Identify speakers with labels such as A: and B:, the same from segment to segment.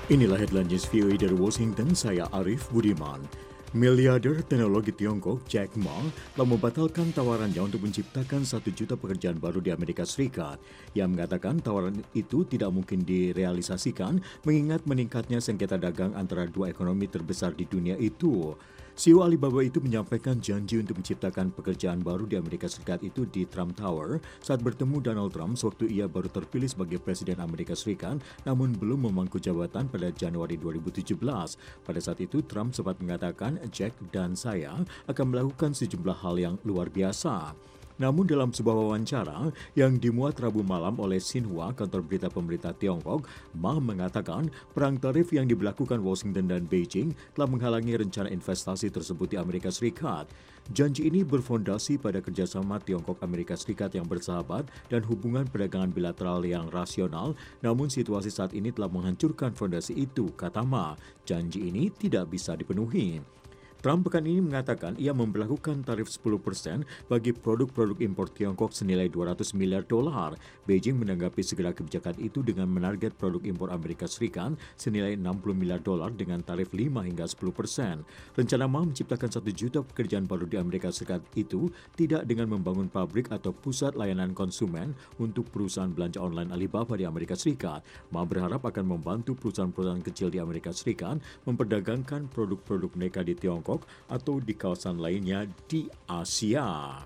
A: Inilah headline news VOA dari Washington, saya Arif Budiman. Miliarder teknologi Tiongkok Jack Ma telah membatalkan tawarannya untuk menciptakan 1 juta pekerjaan baru di Amerika Serikat. Ia mengatakan tawaran itu tidak mungkin direalisasikan mengingat meningkatnya sengketa dagang antara dua ekonomi terbesar di dunia itu. CEO Alibaba itu menyampaikan janji untuk menciptakan pekerjaan baru di Amerika Serikat itu di Trump Tower saat bertemu Donald Trump sewaktu ia baru terpilih sebagai Presiden Amerika Serikat namun belum memangku jabatan pada Januari 2017. Pada saat itu Trump sempat mengatakan Jack dan saya akan melakukan sejumlah hal yang luar biasa. Namun dalam sebuah wawancara yang dimuat Rabu malam oleh Xinhua, kantor berita pemerintah Tiongkok, Ma mengatakan perang tarif yang diberlakukan Washington dan Beijing telah menghalangi rencana investasi tersebut di Amerika Serikat. Janji ini berfondasi pada kerjasama Tiongkok-Amerika Serikat yang bersahabat dan hubungan perdagangan bilateral yang rasional, namun situasi saat ini telah menghancurkan fondasi itu, kata Ma. Janji ini tidak bisa dipenuhi. Trump pekan ini mengatakan ia memberlakukan tarif 10% bagi produk-produk impor Tiongkok senilai 200 miliar dolar. Beijing menanggapi segera kebijakan itu dengan menarget produk impor Amerika Serikat senilai 60 miliar dolar dengan tarif 5 hingga 10%. Rencana Ma menciptakan 1 juta pekerjaan baru di Amerika Serikat itu tidak dengan membangun pabrik atau pusat layanan konsumen untuk perusahaan belanja online Alibaba di Amerika Serikat. Ma berharap akan membantu perusahaan-perusahaan kecil di Amerika Serikat memperdagangkan produk-produk mereka di Tiongkok atau di kawasan lainnya di Asia.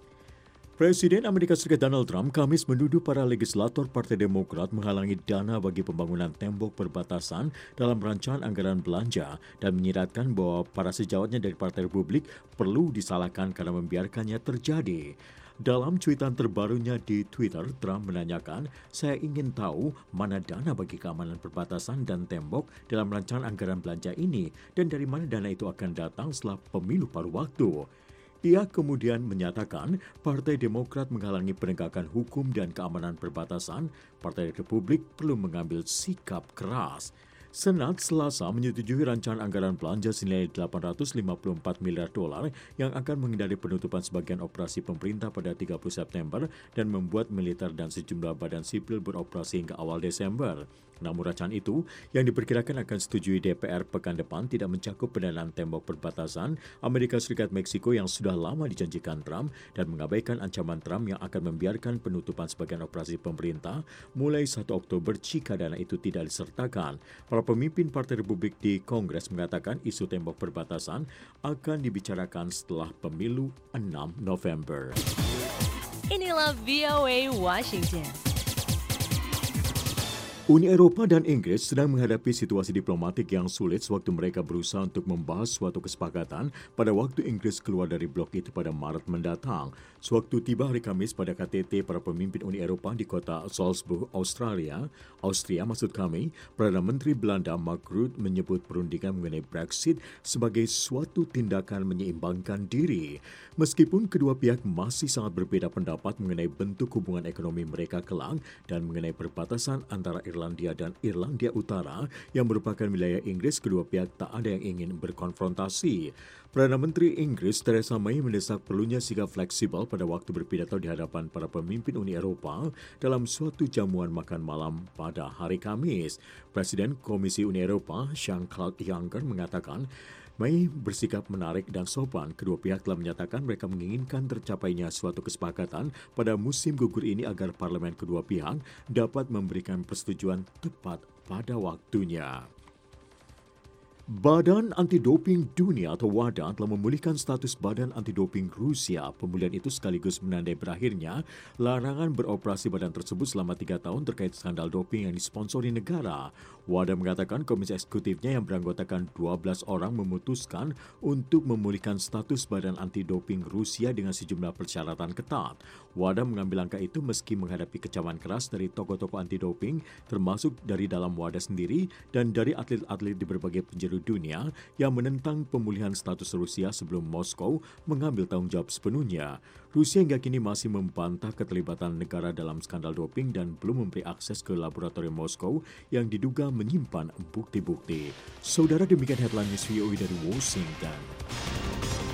A: Presiden Amerika Serikat Donald Trump Kamis menuduh para legislator Partai Demokrat menghalangi dana bagi pembangunan tembok perbatasan dalam rancangan anggaran belanja dan menyiratkan bahwa para sejawatnya dari Partai Republik perlu disalahkan karena membiarkannya terjadi. Dalam cuitan terbarunya di Twitter, Trump menanyakan, "Saya ingin tahu mana dana bagi keamanan perbatasan dan tembok dalam rancangan anggaran belanja ini dan dari mana dana itu akan datang setelah pemilu paruh waktu." Ia kemudian menyatakan Partai Demokrat menghalangi penegakan hukum dan keamanan perbatasan. Partai Republik perlu mengambil sikap keras. Senat Selasa menyetujui rancangan anggaran belanja senilai 854 miliar dolar yang akan menghindari penutupan sebagian operasi pemerintah pada 30 September dan membuat militer dan sejumlah badan sipil beroperasi hingga awal Desember. Namun rancangan itu yang diperkirakan akan setujui DPR pekan depan tidak mencakup pendanaan tembok perbatasan Amerika Serikat-Meksiko yang sudah lama dijanjikan Trump dan mengabaikan ancaman Trump yang akan membiarkan penutupan sebagian operasi pemerintah mulai 1 Oktober jika dana itu tidak disertakan. Para pemimpin Partai Republik di Kongres mengatakan isu tembok perbatasan akan dibicarakan setelah pemilu 6 November.
B: Inilah VOA Washington.
A: Uni Eropa dan Inggris sedang menghadapi situasi diplomatik yang sulit sewaktu mereka berusaha untuk membahas suatu kesepakatan pada waktu Inggris keluar dari blok itu pada Maret mendatang. Sewaktu tiba hari Kamis pada KTT para pemimpin Uni Eropa di kota Salzburg, Austria maksud kami, Perdana Menteri Belanda Mark Rutte menyebut perundingan mengenai Brexit sebagai suatu tindakan menyeimbangkan diri. Meskipun kedua pihak masih sangat berbeda pendapat mengenai bentuk hubungan ekonomi mereka kelak dan mengenai perbatasan antara Irlandia dan Irlandia Utara yang merupakan wilayah Inggris, kedua pihak tak ada yang ingin berkonfrontasi. Perdana Menteri Inggris Theresa May mendesak perlunya sikap fleksibel pada waktu berpidato di hadapan para pemimpin Uni Eropa dalam suatu jamuan makan malam pada hari Kamis. Presiden Komisi Uni Eropa Jean-Claude Juncker mengatakan May bersikap menarik dan sopan. Kedua pihak telah menyatakan mereka menginginkan tercapainya suatu kesepakatan pada musim gugur ini agar parlemen kedua pihak dapat memberikan persetujuan tepat pada waktunya. Badan Anti-Doping Dunia atau WADA telah memulihkan status Badan Anti-Doping Rusia. Pemulihan itu sekaligus menandai berakhirnya larangan beroperasi badan tersebut selama 3 tahun terkait skandal doping yang disponsori negara. WADA mengatakan komisi eksekutifnya yang beranggotakan 12 orang memutuskan untuk memulihkan status Badan Anti-Doping Rusia dengan sejumlah persyaratan ketat. WADA mengambil langkah itu meski menghadapi kecaman keras dari tokoh-tokoh anti-doping termasuk dari dalam WADA sendiri dan dari atlet-atlet di berbagai penjuru dunia yang menentang pemulihan status Rusia sebelum Moskow mengambil tanggung jawab sepenuhnya. Rusia hingga kini masih membantah keterlibatan negara dalam skandal doping dan belum memberi akses ke laboratorium Moskow yang diduga menyimpan bukti-bukti. Saudara, demikian headline news VOA dari Washington.